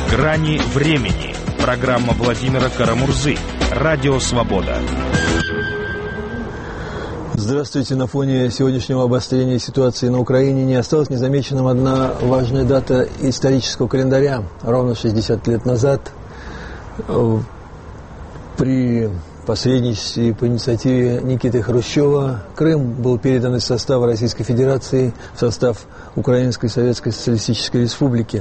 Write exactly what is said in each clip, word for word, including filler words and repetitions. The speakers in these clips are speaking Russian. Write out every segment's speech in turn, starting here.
Грани времени. Программа Владимира Карамурзы. Радио Свобода. Здравствуйте. На фоне сегодняшнего обострения ситуации на Украине не осталась незамеченным одна важная дата исторического календаря. Ровно шестьдесят лет назад при посредничестве и по инициативе Никиты Хрущева Крым был передан из состава Российской Федерации в состав Украинской Советской Социалистической Республики.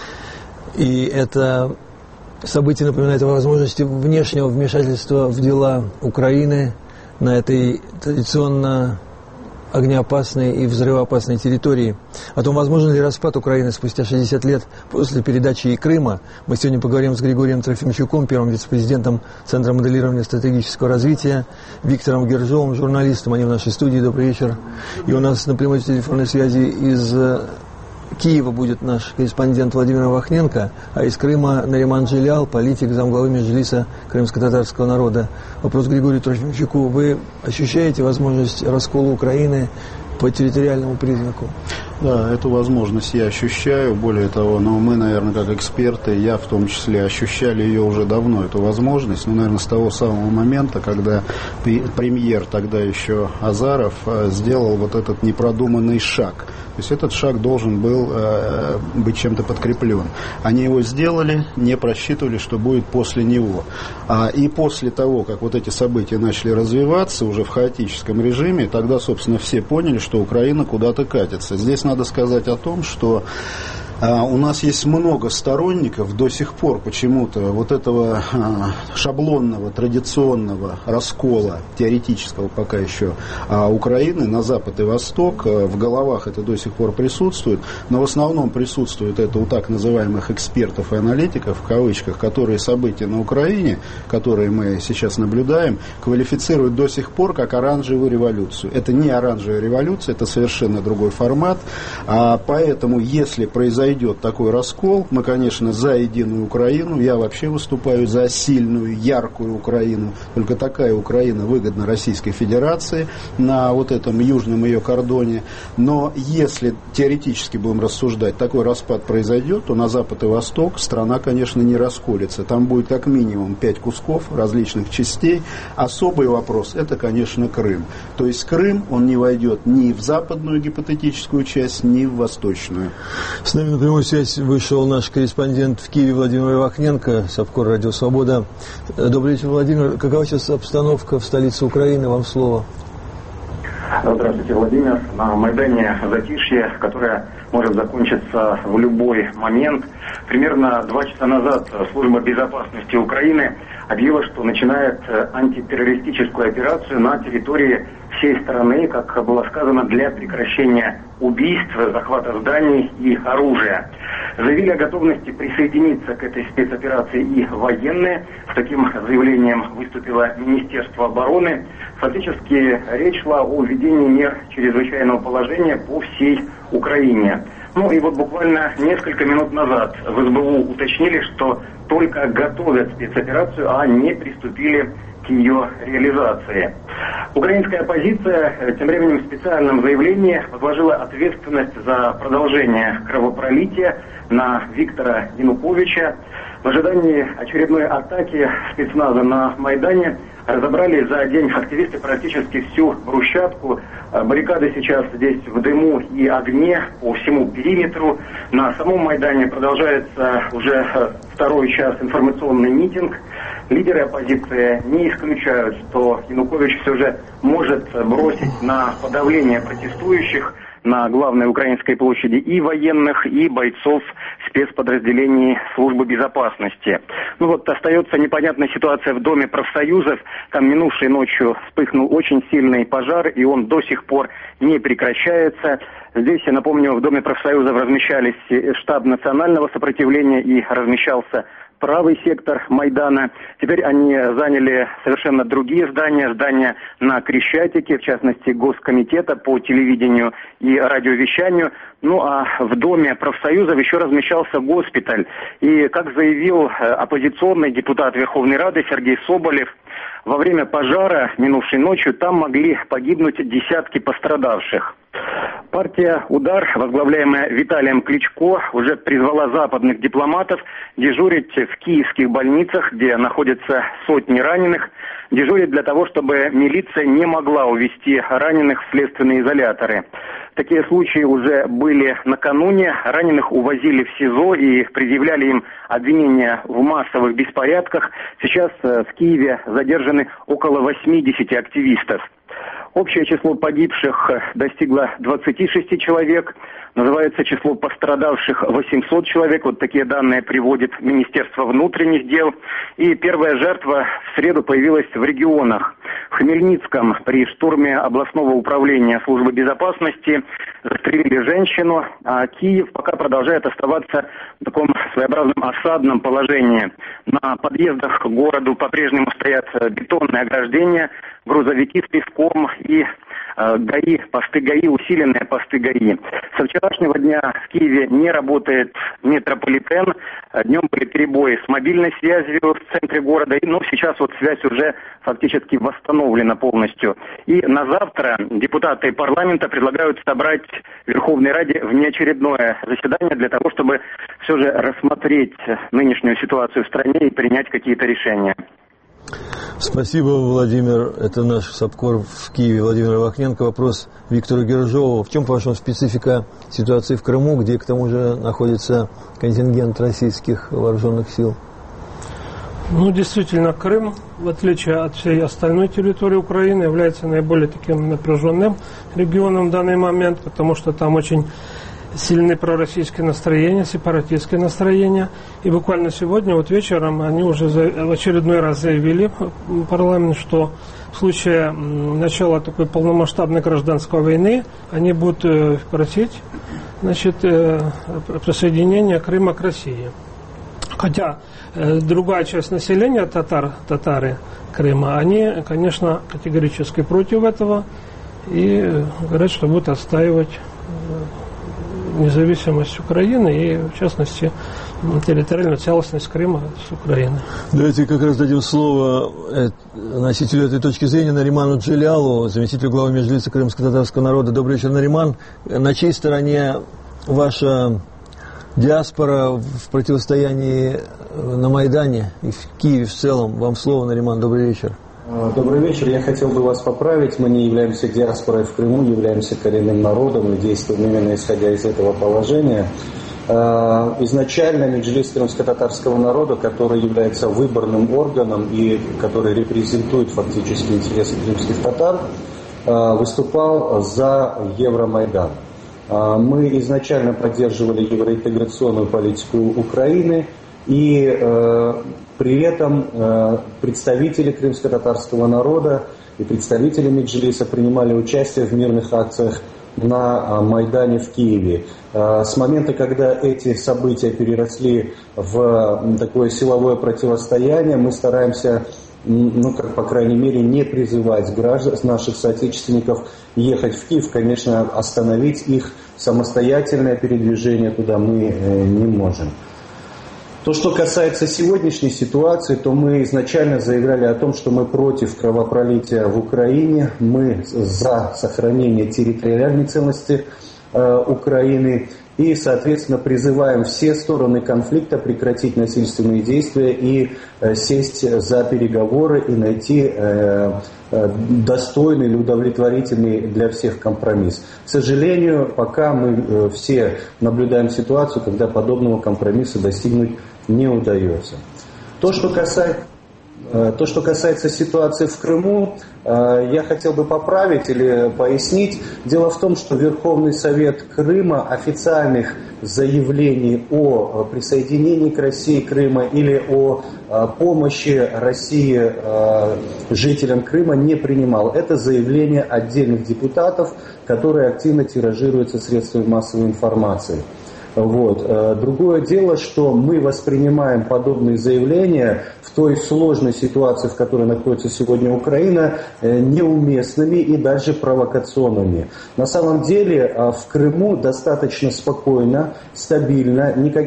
И это событие напоминает о возможности внешнего вмешательства в дела Украины на этой традиционно огнеопасной и взрывоопасной территории. О том, возможен ли распад Украины спустя шестьдесят лет после передачи ей Крыма, мы сегодня поговорим с Григорием Трофимчуком, первым вице-президентом Центра моделирования стратегического развития, Виктором Гержовым, журналистом. Они в нашей студии. Добрый вечер. И у нас на прямой телефонной связи из Киева будет наш корреспондент Владимир Вахненко, а из Крыма Нариман Джилял, политик, замглавы Меджлиса крымско-татарского народа. Вопрос Григорию Трофимчуку. Вы ощущаете возможность раскола Украины по территориальному признаку? Да, эту возможность я ощущаю. Более того, но мы, наверное, как эксперты, я в том числе, ощущали ее уже давно, эту возможность. Ну, наверное, с того самого момента, когда премьер, тогда еще Азаров, сделал вот этот непродуманный шаг. То есть этот шаг должен был э, быть чем-то подкреплен. Они его сделали, не просчитывали, что будет после него. А, и после того, как вот эти события начали развиваться уже в хаотическом режиме, тогда, собственно, все поняли, что Украина куда-то катится. Здесь надо сказать о том, что а, у нас есть много сторонников до сих пор почему-то вот этого а, шаблонного, традиционного раскола, теоретического пока еще, а, Украины на Запад и Восток. А, в головах это до сих пор присутствует, но в основном присутствует это у так называемых экспертов и аналитиков, в кавычках, которые события на Украине, которые мы сейчас наблюдаем, квалифицируют до сих пор как оранжевую революцию. Это не оранжевая революция, это совершенно другой формат. А, поэтому, если произойдет идет такой раскол, мы, конечно, за единую Украину, я вообще выступаю за сильную, яркую Украину, только такая Украина выгодна Российской Федерации на вот этом южном ее кордоне, но если теоретически будем рассуждать, такой распад произойдет, то на Запад и Восток страна, конечно, не расколется, там будет как минимум пять кусков различных частей. Особый вопрос, это, конечно, Крым, то есть Крым, он не войдет ни в западную гипотетическую часть, ни в восточную. С нами на прямую связь вышел наш корреспондент в Киеве Владимир Вахненко, Совкор Радио Свобода. Добрый вечер, Владимир. Какова сейчас обстановка в столице Украины? Вам слово. Здравствуйте, Владимир. На Майдане затишье, которое может закончиться в любой момент. Примерно два часа назад Служба безопасности Украины объявила, что начинает антитеррористическую операцию на территории всей страны, как было сказано, для прекращения убийств, захвата зданий и оружия. Заявили о готовности присоединиться к этой спецоперации и военные. С таким заявлением выступило Министерство обороны. Фактически речь шла о введении мер чрезвычайного положения по всей Украине. Ну и вот буквально несколько минут назад в эс бэ у уточнили, что только готовят спецоперацию, а не приступили к ее реализации. Украинская оппозиция тем временем в специальном заявлении возложила ответственность за продолжение кровопролития на Виктора Януковича. В ожидании очередной атаки спецназа на Майдане разобрали за день активисты практически всю брусчатку. Баррикады сейчас здесь в дыму и огне по всему периметру. На самом Майдане продолжается уже второй час информационный митинг. Лидеры оппозиции не исключают, что Янукович все же может бросить на подавление протестующих на главной украинской площади и военных, и бойцов спецподразделений службы безопасности. Ну вот остается непонятная ситуация в Доме профсоюзов. Там минувшей ночью вспыхнул очень сильный пожар, и он до сих пор не прекращается. Здесь, я напомню, в Доме профсоюзов размещались штаб национального сопротивления и размещался правый сектор Майдана. Теперь они заняли совершенно другие здания, здания на Крещатике, в частности, Госкомитета по телевидению и радиовещанию. Ну а в Доме профсоюзов еще размещался госпиталь. И, как заявил оппозиционный депутат Верховной Рады Сергей Соболев, во время пожара минувшей ночью там могли погибнуть десятки пострадавших. Партия «Удар», возглавляемая Виталием Кличко, уже призвала западных дипломатов дежурить в киевских больницах, где находятся сотни раненых, дежурить для того, чтобы милиция не могла увезти раненых в следственные изоляторы. Такие случаи уже были накануне. Раненых увозили в СИЗО и предъявляли им обвинения в массовых беспорядках. Сейчас в Киеве задержаны около восьмидесяти активистов. Общее число погибших достигло двадцати шести человек. Называется число пострадавших восемьсот человек. Вот такие данные приводит Министерство внутренних дел. И первая жертва в среду появилась в регионах. В Хмельницком при штурме областного управления службы безопасности застрелили женщину, а Киев пока продолжает оставаться в таком своеобразном осадном положении. На подъездах к городу по-прежнему стоят бетонные ограждения, грузовики с песком и э, ГАИ, посты ГАИ, усиленные посты ГАИ. Со вчерашнего дня в Киеве не работает метрополитен. Днем были перебои с мобильной связью в центре города, но сейчас вот связь уже фактически восстановлена полностью. И на завтра депутаты парламента предлагают собрать в Верховной Раде внеочередное заседание для того, чтобы все же рассмотреть нынешнюю ситуацию в стране и принять какие-то решения. Спасибо, Владимир. Это наш САПКОР в Киеве, Владимир Вахненко. Вопрос Виктору Гержову. В чем, по-вашему, специфика ситуации в Крыму, где, к тому же, находится контингент российских вооруженных сил? Ну, действительно, Крым, в отличие от всей остальной территории Украины, является наиболее таким напряженным регионом в данный момент, потому что там очень сильные пророссийские настроения, сепаратистские настроения. И буквально сегодня, вот вечером, они уже в очередной раз заявили в парламент, что в случае начала такой полномасштабной гражданской войны они будут просить, значит, присоединения Крыма к России. Хотя другая часть населения, татар, татары Крыма, они, конечно, категорически против этого и говорят, что будут отстаивать независимость Украины и, в частности, территориальную целостность Крыма с Украины. Давайте как раз дадим слово носителю этой точки зрения Нариману Джилялу, заместителю главы Меджлиса крымско-татарского народа. Добрый вечер, Нариман. На чьей стороне ваша диаспора в противостоянии на Майдане и в Киеве в целом? Вам слово, Нариман. Добрый вечер. Добрый вечер. Я хотел бы вас поправить. Мы не являемся диаспорой в Крыму, являемся коренным народом и действуем именно исходя из этого положения. Изначально Меджлис крымско-татарского народа, который является выборным органом и который репрезентует фактически интересы крымских татар, выступал за Евромайдан. Мы изначально поддерживали евроинтеграционную политику Украины, и э, при этом э, представители крымско-татарского народа и представители Меджлиса принимали участие в мирных акциях на Майдане в Киеве. Э, с момента, когда эти события переросли в такое силовое противостояние, мы стараемся, ну, как, по крайней мере, не призывать граждан, наших соотечественников ехать в Киев. Конечно, остановить их самостоятельное передвижение туда мы э, не можем. То, что касается сегодняшней ситуации, то мы изначально заявляли о том, что мы против кровопролития в Украине, мы за сохранение территориальной целостности э, Украины и, соответственно, призываем все стороны конфликта прекратить насильственные действия и э, сесть за переговоры и найти э, э, достойный или удовлетворительный для всех компромисс. К сожалению, пока мы э, все наблюдаем ситуацию, когда подобного компромисса достигнуть не удается. То, что касается, то, что касается ситуации в Крыму, я хотел бы поправить или пояснить. Дело в том, что Верховный Совет Крыма официальных заявлений о присоединении к России Крыма или о помощи России жителям Крыма не принимал. Это заявления отдельных депутатов, которые активно тиражируются средствами массовой информации. Вот. Другое дело, что мы воспринимаем подобные заявления в той сложной ситуации, в которой находится сегодня Украина, неуместными и даже провокационными. На самом деле в Крыму достаточно спокойно, стабильно, никаких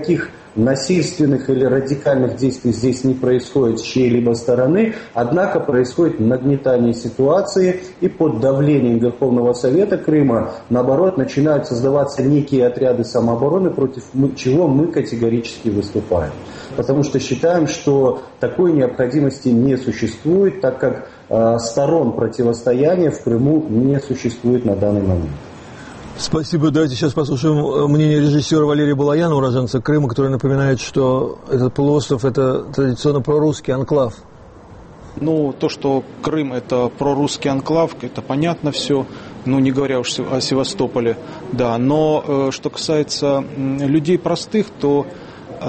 насильственных или радикальных действий здесь не происходит с чьей-либо стороны, однако происходит нагнетание ситуации, и под давлением Верховного Совета Крыма, наоборот, начинают создаваться некие отряды самообороны, против чего мы категорически выступаем. Потому что считаем, что такой необходимости не существует, так как э, сторон противостояния в Крыму не существует на данный момент. Спасибо. Давайте сейчас послушаем мнение режиссера Валерия Балаяна, уроженца Крыма, который напоминает, что этот полуостров – это традиционно прорусский анклав. Ну, то, что Крым – это прорусский анклав, это понятно все, ну, не говоря уж о Севастополе, да. Но э, что касается людей простых, то, э,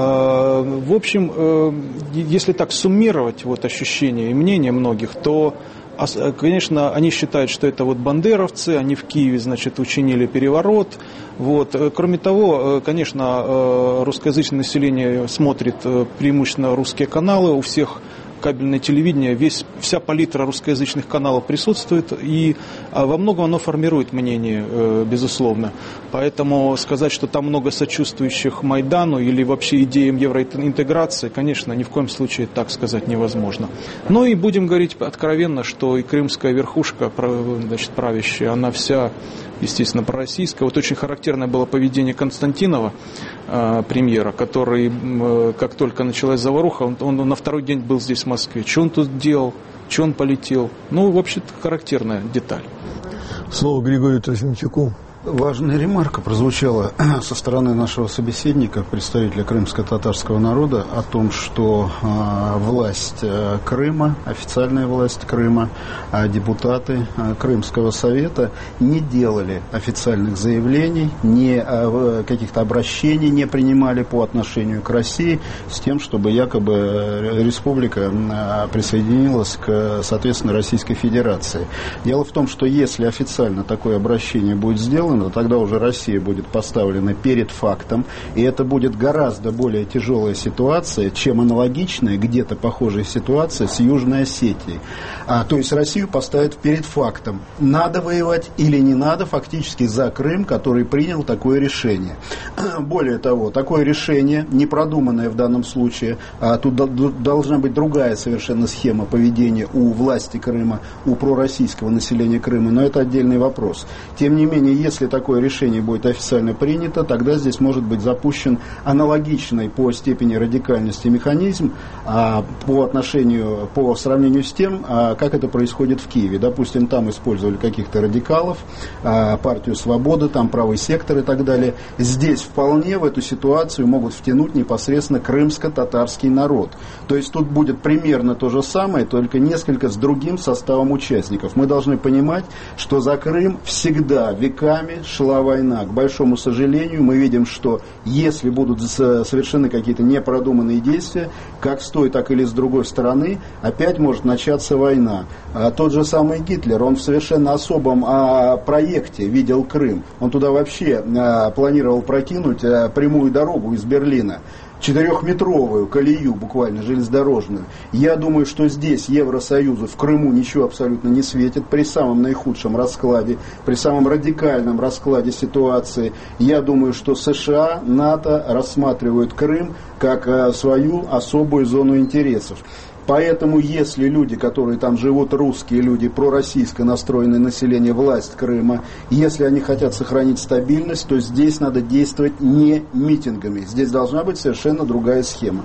в общем, э, если так суммировать вот ощущения и мнения многих, то конечно, они считают, что это вот бандеровцы, они в Киеве, значит, учинили переворот. Вот. Кроме того, конечно, русскоязычное население смотрит преимущественно русские каналы, у всех кабельное телевидение, весь, вся палитра русскоязычных каналов присутствует, и во многом оно формирует мнение, безусловно. Поэтому сказать, что там много сочувствующих Майдану или вообще идеям евроинтеграции, конечно, ни в коем случае так сказать невозможно. Ну и будем говорить откровенно, что и крымская верхушка, значит, правящая, она вся, естественно, пророссийская. Вот очень характерное было поведение Константинова, премьера, который, как только началась заваруха, он, он на второй день был здесь в Москве. Что он тут делал? Что он полетел? Ну, вообще-то, характерная деталь. Слово Григорию Трофимчуку. Важная ремарка прозвучала со стороны нашего собеседника, представителя крымско-татарского народа, о том, что э, власть э, Крыма, официальная власть Крыма, э, депутаты э, Крымского совета не делали официальных заявлений, не э, каких-то обращений не принимали по отношению к России с тем, чтобы якобы республика э, присоединилась к, соответственно, Российской Федерации. Дело в том, что если официально такое обращение будет сделано, тогда уже Россия будет поставлена перед фактом, и это будет гораздо более тяжелая ситуация, чем аналогичная, где-то похожая ситуация с Южной Осетией. А, то есть Россию поставят перед фактом, надо воевать или не надо, фактически за Крым, который принял такое решение. Более того, такое решение, не продуманное в данном случае, а тут должна быть другая совершенно схема поведения у власти Крыма, у пророссийского населения Крыма, но это отдельный вопрос. Тем не менее, если такое решение будет официально принято, тогда здесь может быть запущен аналогичный по степени радикальности механизм а, по отношению, по сравнению с тем, а, как это происходит в Киеве. Допустим, там использовали каких-то радикалов, а, партию «Свобода», там правый сектор и так далее. Здесь вполне в эту ситуацию могут втянуть непосредственно крымско-татарский народ. То есть тут будет примерно то же самое, только несколько с другим составом участников. Мы должны понимать, что за Крым всегда, веками шла война. К большому сожалению, мы видим, что если будут совершены какие-то непродуманные действия, как с той, так или с другой стороны, опять может начаться война. А тот же самый Гитлер, он в совершенно особом а, проекте видел Крым. Он туда вообще а, планировал прокинуть а, прямую дорогу из Берлина. Четырехметровую колею, буквально железнодорожную. Я думаю, что здесь Евросоюзу в Крыму ничего абсолютно не светит. При самом наихудшем раскладе, при самом радикальном раскладе ситуации, я думаю, что США, НАТО рассматривают Крым как свою особую зону интересов. Поэтому, если люди, которые там живут, русские люди, пророссийско настроенное население, власть Крыма, если они хотят сохранить стабильность, то здесь надо действовать не митингами. Здесь должна быть совершенно другая схема.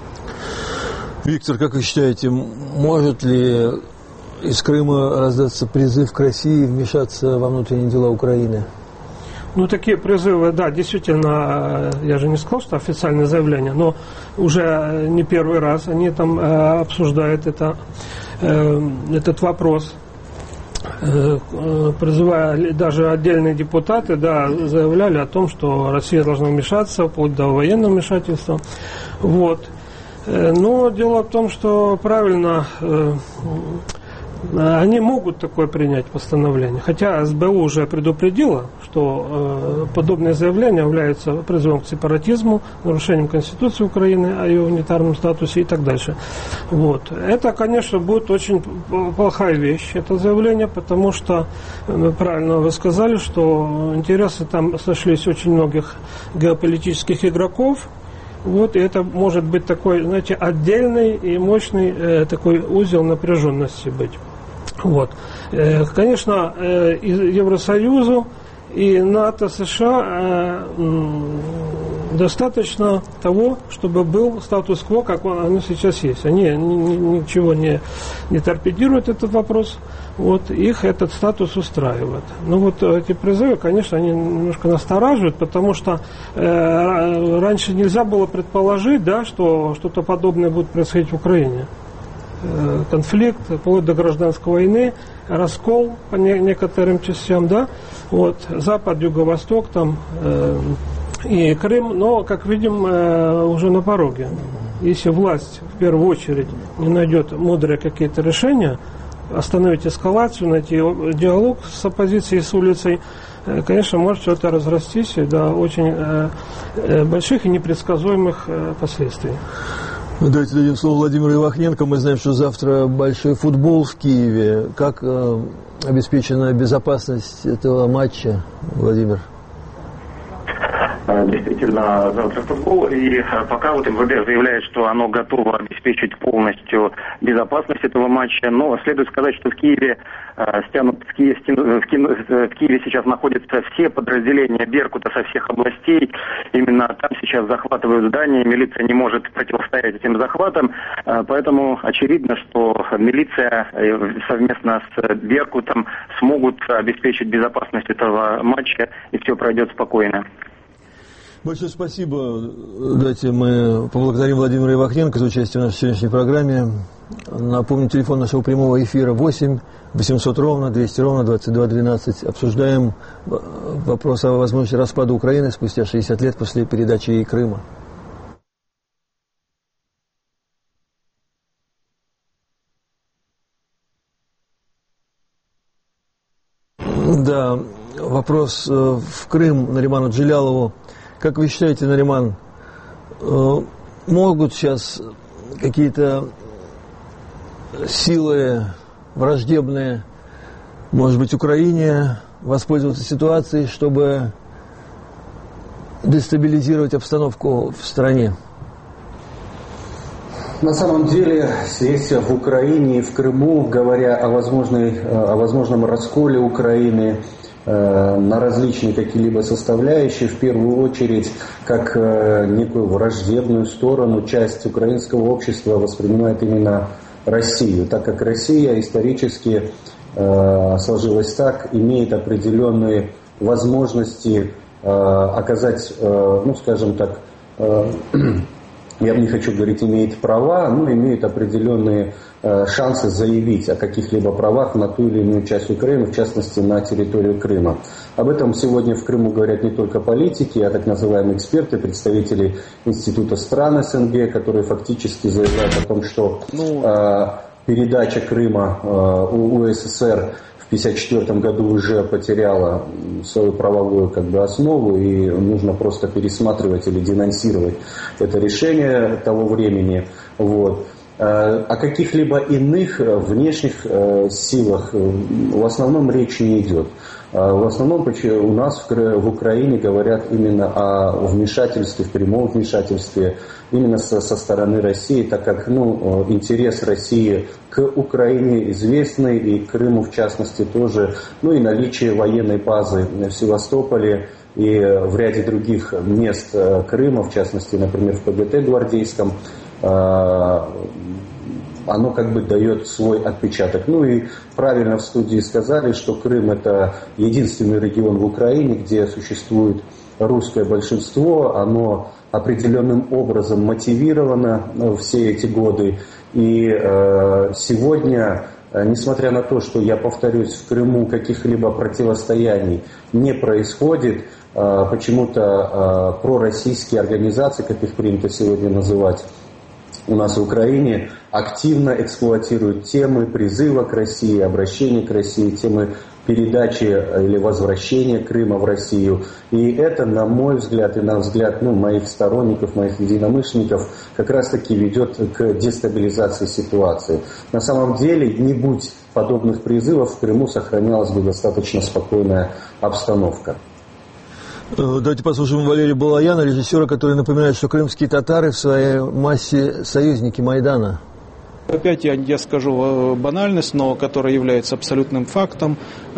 Виктор, как вы считаете, может ли из Крыма раздаться призыв к России вмешаться во внутренние дела Украины? Ну, такие призывы, да, действительно, я же не сказал, что официальное заявление, но уже не первый раз они там э, обсуждают это, э, этот вопрос, э, призывая, даже отдельные депутаты, да, заявляли о том, что Россия должна вмешаться, вплоть до военного вмешательства. Вот. Но дело в том, что правильно... Э, Они могут такое принять постановление, хотя СБУ уже предупредила, что э, подобные заявления являются призывом к сепаратизму, нарушением Конституции Украины о ее унитарном статусе и так дальше. Вот. Это, конечно, будет очень плохая вещь, это заявление, потому что, э, правильно вы сказали, что интересы там сошлись очень многих геополитических игроков, Вот, и это может быть такой, знаете, отдельный и мощный э, такой узел напряженности быть. Вот. Э, конечно, э, и Евросоюзу, и НАТО, США э, достаточно того, чтобы был статус-кво, как он, он сейчас есть. Они ни, ни, ничего не, не торпедируют этот вопрос. Вот, их этот статус устраивает. Но вот эти призывы, конечно, они немножко настораживают, потому что э, раньше нельзя было предположить, да, что что-то подобное будет происходить в Украине. Э, конфликт, вплоть до гражданской войны, раскол по не, некоторым частям, да, вот, Запад, Юго-Восток, там, э, и Крым, но, как видим, э, уже на пороге. Если власть, в первую очередь, не найдет мудрые какие-то решения, остановить эскалацию, найти диалог с оппозицией, с улицей, конечно, может все это разрастись до очень э, больших и непредсказуемых э, последствий. Давайте дадим слово Владимиру Ивахненко. Мы знаем, что завтра большой футбол в Киеве. Как э, обеспечена безопасность этого матча, Владимир? Действительно, завтра футбол, и пока вот эм вэ дэ заявляет, что оно готово обеспечить полностью безопасность этого матча, но следует сказать, что в Киеве стянут, в Киеве, в Киеве сейчас находятся все подразделения Беркута со всех областей, именно там сейчас захватывают здания, милиция не может противостоять этим захватам, поэтому очевидно, что милиция совместно с Беркутом смогут обеспечить безопасность этого матча, и все пройдет спокойно. Большое спасибо. Давайте мы поблагодарим Владимира Ивахненко за участие в нашей сегодняшней программе. Напомню, телефон нашего прямого эфира восемь восемьсот ровно двести ровно двадцать два двенадцать. Обсуждаем вопрос о возможности распада Украины спустя шестьдесят лет после передачи ей Крыма. Да, вопрос в Крым Нариману Джилялову. Как вы считаете, Нариман, могут сейчас какие-то силы враждебные, может быть, Украине, воспользоваться ситуацией, чтобы дестабилизировать обстановку в стране? На самом деле, здесь в Украине и в Крыму, говоря о, возможной, о возможном расколе Украины на различные какие-либо составляющие, в первую очередь, как некую враждебную сторону, часть украинского общества воспринимает именно Россию, так как Россия исторически сложилась так, имеет определенные возможности оказать, ну скажем так, я не хочу говорить, имеет права, но имеет определенные э, шансы заявить о каких-либо правах на ту или иную часть Украины, в частности на территорию Крыма. Об этом сегодня в Крыму говорят не только политики, а так называемые эксперты, представители Института стран СНГ, которые фактически заявляют о том, что э, передача Крыма э, у УССР в тысяча девятьсот пятьдесят четвёртом году уже потеряла свою правовую как бы основу, и нужно просто пересматривать или денонсировать это решение того времени. Вот. О каких-либо иных внешних силах в основном речи не идет. В основном у нас в Украине говорят именно о вмешательстве, в прямом вмешательстве именно со, со стороны России, так как ну, интерес России к Украине известный, и к Крыму в частности тоже, ну и наличие военной базы в Севастополе и в ряде других мест Крыма, в частности, например, в ПГТ Гвардейском, оно как бы дает свой отпечаток. Ну и правильно в студии сказали, что Крым — это единственный регион в Украине, где существует русское большинство, оно определенным образом мотивировано все эти годы. И э, сегодня, несмотря на то, что, я повторюсь, в Крыму каких-либо противостояний не происходит, э, почему-то э, пророссийские организации, как их принято сегодня называть, у нас в Украине активно эксплуатируют темы призыва к России, обращения к России, темы передачи или возвращения Крыма в Россию. И это, на мой взгляд, и на взгляд ну, моих сторонников, моих единомышленников, как раз таки ведет к дестабилизации ситуации. На самом деле, не будь подобных призывов, в Крыму сохранялась бы достаточно спокойная обстановка. Давайте послушаем Валерия Балаяна, режиссера, который напоминает, что крымские татары в своей массе союзники Майдана. Опять я, я скажу банальность, но которая является абсолютным фактом,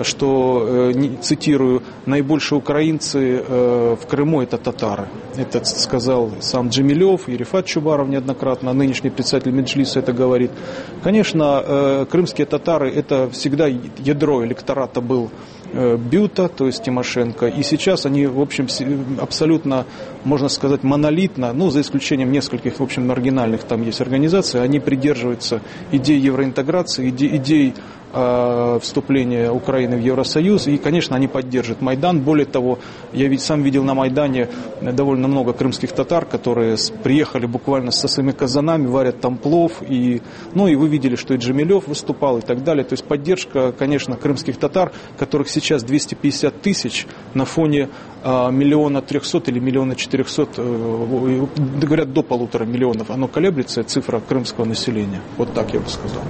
что, цитирую, наибольшие украинцы в Крыму – это татары. Это сказал сам Джемилев и Рифат Чубаров неоднократно, нынешний председатель Меджлиса это говорит. Конечно, крымские татары – это всегда ядро электората был Бюта, то есть Тимошенко, и сейчас они, в общем, абсолютно, можно сказать, монолитно, ну, за исключением нескольких, в общем, маргинальных там есть организаций, они придерживаются идей евроинтеграции, идей, идей э, вступления Украины в Евросоюз, и, конечно, они поддерживают Майдан. Более того, я ведь сам видел на Майдане довольно много крымских татар, которые приехали буквально со своими казанами, варят там плов, и, ну, и вы видели, что и Джемилев выступал и так далее, то есть поддержка, конечно, крымских татар, которых сейчас двести пятьдесят тысяч на фоне э, миллиона трехсот или миллиона четырехсот, э, говорят, до полутора миллионов, оно колеблется, цифра крымского населения, вот так я бы сказал.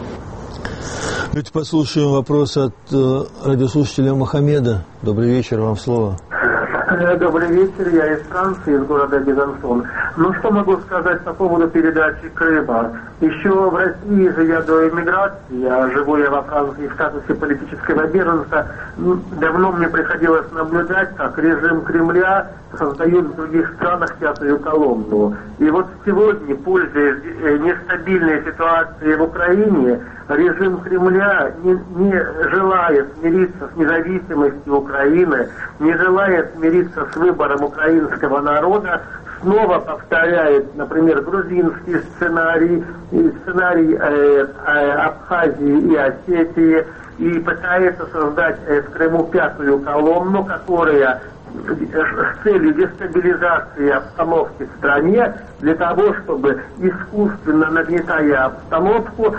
Давайте послушаем вопрос от э, радиослушателя Мохаммеда. Добрый вечер, вам слово. Добрый вечер, я из Франции, из города Безансон. Ну, что могу сказать по поводу передачи Крыма? Еще в России, живя до эмиграции, а живу я во Франции в статусе политического беженца, давно мне приходилось наблюдать, как режим Кремля создает в других странах пятую колонну. И вот сегодня, пользуясь нестабильной ситуацией в Украине, режим Кремля не, не желая смириться с независимостью Украины, не желая смириться с выбором украинского народа, снова повторяет, например, грузинский сценарий, сценарий э, э, Абхазии и Осетии, и пытается создать э, в Крыму пятую колонну, которая с целью дестабилизации обстановки в стране, для того, чтобы искусственно нагнетая обстановку,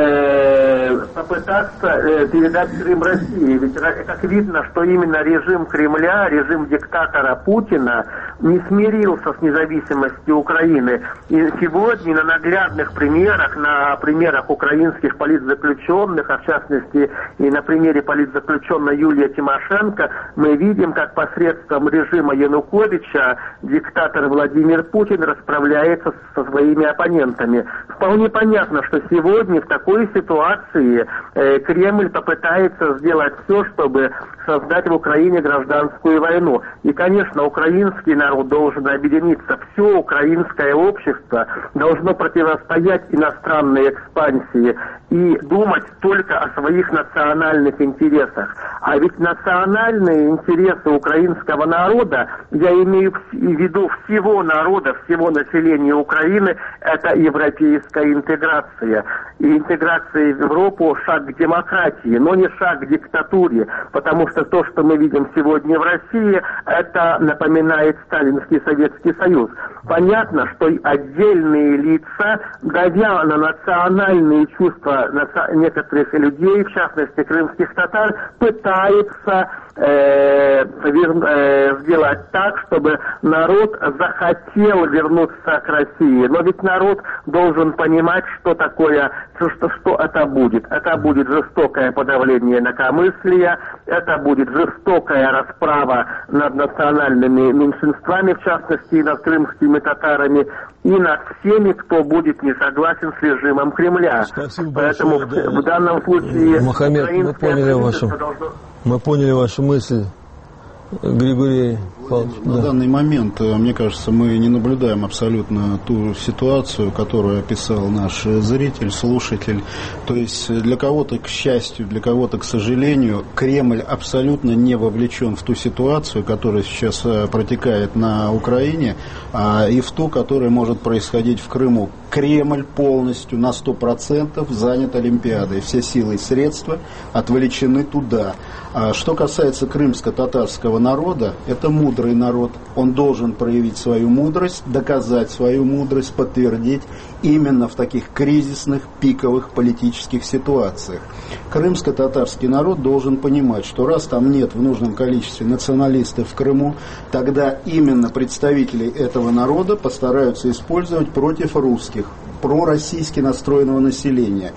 э, попытаться э, передать Крым России. Ведь как видно, что именно режим Кремля, режим диктатора Путина не смирился с независимостью Украины. И сегодня на наглядных примерах, на примерах украинских политзаключенных, а в частности и на примере политзаключенной Юлии Тимошенко, мы видим, как посредством режима Януковича диктатор Владимир Путин расправляется со своими оппонентами. Вполне понятно, что сегодня в такой ситуации э, Кремль попытается сделать все, чтобы создать в Украине гражданскую войну. И, конечно, украинский народ должен объединиться. Все украинское общество должно противостоять иностранной экспансии и думать только о своих национальных интересах. А ведь национальные интересы украинского народа, я имею в виду всего народа, всего населения Украины, это европейская интеграция. И интеграция в Европу – шаг к демократии, но не шаг к диктатуре, потому что то, что мы видим сегодня в России, это напоминает Сталинский Советский Союз. Понятно, что отдельные лица, давя на национальные чувства некоторых людей, в частности крымских татар, пытаются э, э, сделать так, чтобы народ захотел вернуться к России. Но ведь народ должен понимать, что такое, что, что это будет. Это будет жестокое подавление инакомыслия, это будет жестокая расправа над национальными меньшинствами, в частности над крымскими татарами, и над всеми, кто будет не согласен с режимом Кремля. Спасибо Поэтому большое, в, да. в данном случае... Мохаммед, мы поняли вашу, должно... мы поняли вашу мысль. Григорий Павлович, на да. данный момент, мне кажется, мы не наблюдаем абсолютно ту ситуацию, которую описал наш зритель, слушатель. То есть для кого-то, к счастью, для кого-то, к сожалению, Кремль абсолютно не вовлечен в ту ситуацию, которая сейчас протекает на Украине, и в ту, которая может происходить в Крыму. Кремль полностью на сто процентов занят Олимпиадой. Все силы и средства отвлечены туда. А что касается крымско-татарского народа, это мудрый народ. Он должен проявить свою мудрость, доказать свою мудрость, подтвердить именно в таких кризисных, пиковых политических ситуациях. Крымско-татарский народ должен понимать, что раз там нет в нужном количестве националистов в Крыму, тогда именно представители этого народа постараются использовать против русских, пророссийски настроенного населения.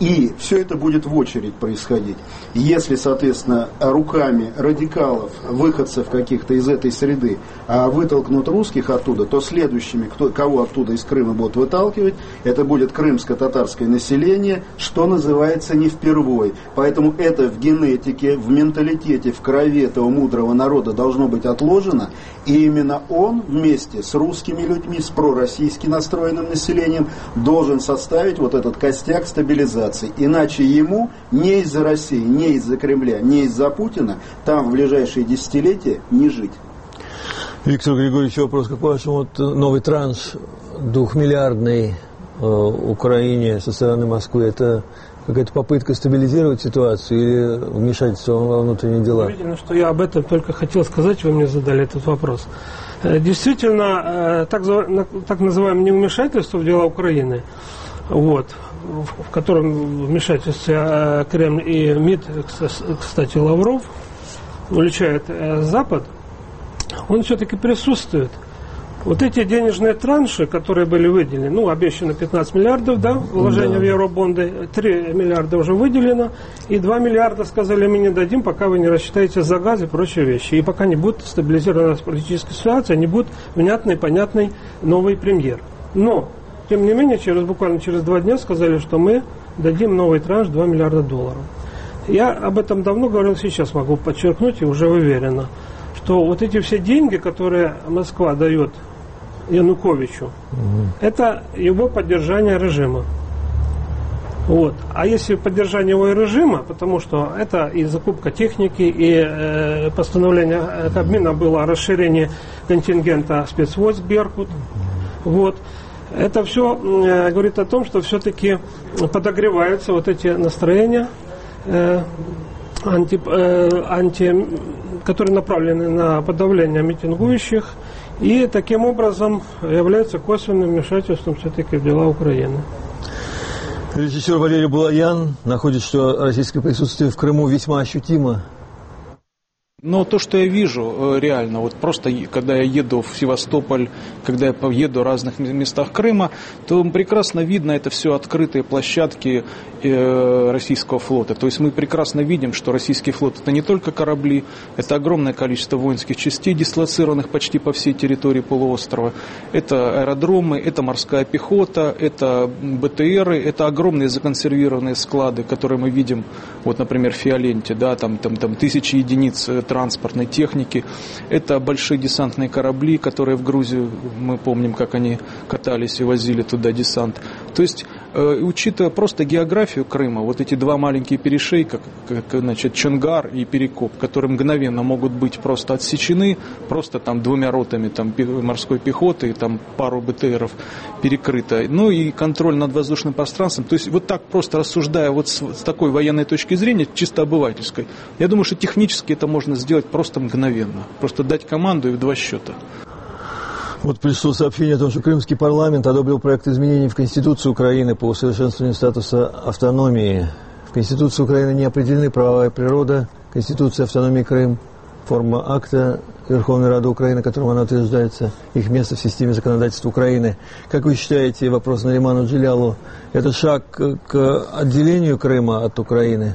И все это будет в очередь происходить. Если, соответственно, руками радикалов, выходцев каких-то из этой среды, вытолкнут русских оттуда, то следующими, кто, кого оттуда из Крыма будут выталкивать, это будет крымско-татарское население, что называется, не впервой. Поэтому это в генетике, в менталитете, в крови этого мудрого народа должно быть отложено. И именно он вместе с русскими людьми, с пророссийски настроенным населением должен составить вот этот костяк стабилизации. Иначе ему не из-за России, не из-за Кремля, не из-за Путина там в ближайшие десятилетия не жить. Виктор Григорьевич, вопрос как по-вашему, вот новый транш двухмиллиардный э, Украине со стороны Москвы, это какая-то попытка стабилизировать ситуацию или вмешательство во внутренние дела? Видно, что я об этом только хотел сказать, вы мне задали этот вопрос. Действительно, так, так называемое невмешательство в дела Украины, вот, в котором вмешательстве Кремль и МИД, кстати, Лавров, уличает Запад, он все-таки присутствует. Вот эти денежные транши, которые были выделены, ну, обещано пятнадцать миллиардов, да, вложения да. в евробонды, три миллиарда уже выделено, и два миллиарда сказали, мы не дадим, пока вы не рассчитаете за газ и прочие вещи. И пока не будет стабилизирована политическая ситуация, не будет внятный, понятный новый премьер. Но, тем не менее, через, буквально через два дня сказали, что мы дадим новый транш два миллиарда долларов. Я об этом давно говорил, сейчас могу подчеркнуть и уже уверенно, что вот эти все деньги, которые Москва дает Януковичу, угу. это его поддержание режима. Вот. А если поддержание его режима, потому что это и закупка техники, и э, постановление Кабмина было о расширении контингента спецвойск Беркут. Вот. Это все э, говорит о том, что все-таки подогреваются вот эти настроения, э, анти, э, анти, которые направлены на подавление митингующих, и таким образом является косвенным вмешательством все-таки в дела Украины. Режиссер Валерий Булаян находит, что российское присутствие в Крыму весьма ощутимо. Но то, что я вижу реально, вот просто когда я еду в Севастополь, когда я еду в разных местах Крыма, то прекрасно видно, это все открытые площадки российского флота. То есть мы прекрасно видим, что российский флот это не только корабли, это огромное количество воинских частей, дислоцированных почти по всей территории полуострова. Это аэродромы, это морская пехота, это БТРы, это огромные законсервированные склады, которые мы видим, вот, например, в Фиоленте, да, там, там, там тысячи единиц транспортной техники. Это большие десантные корабли, которые в Грузию, мы помним, как они катались и возили туда десант. То есть, э, учитывая просто географию Крыма, вот эти два маленькие перешейка, как, значит, Чонгар и Перекоп, которые мгновенно могут быть просто отсечены, просто там двумя ротами там, морской пехоты, и там пару БТРов перекрыто. Ну и контроль над воздушным пространством. То есть, вот так просто рассуждая вот с, с такой военной точки зрения, чисто обывательской, я думаю, что технически это можно сделать просто мгновенно. Просто дать команду и в два счета. Вот пришло сообщение о том, что Крымский парламент одобрил проект изменений в Конституцию Украины по усовершенствованию статуса автономии. В Конституции Украины не определены правовая природа Конституции автономии Крым, форма акта Верховной Рады Украины, которым она утверждается, их место в системе законодательства Украины. Как вы считаете, вопрос Нариману Джилялу, это шаг к отделению Крыма от Украины?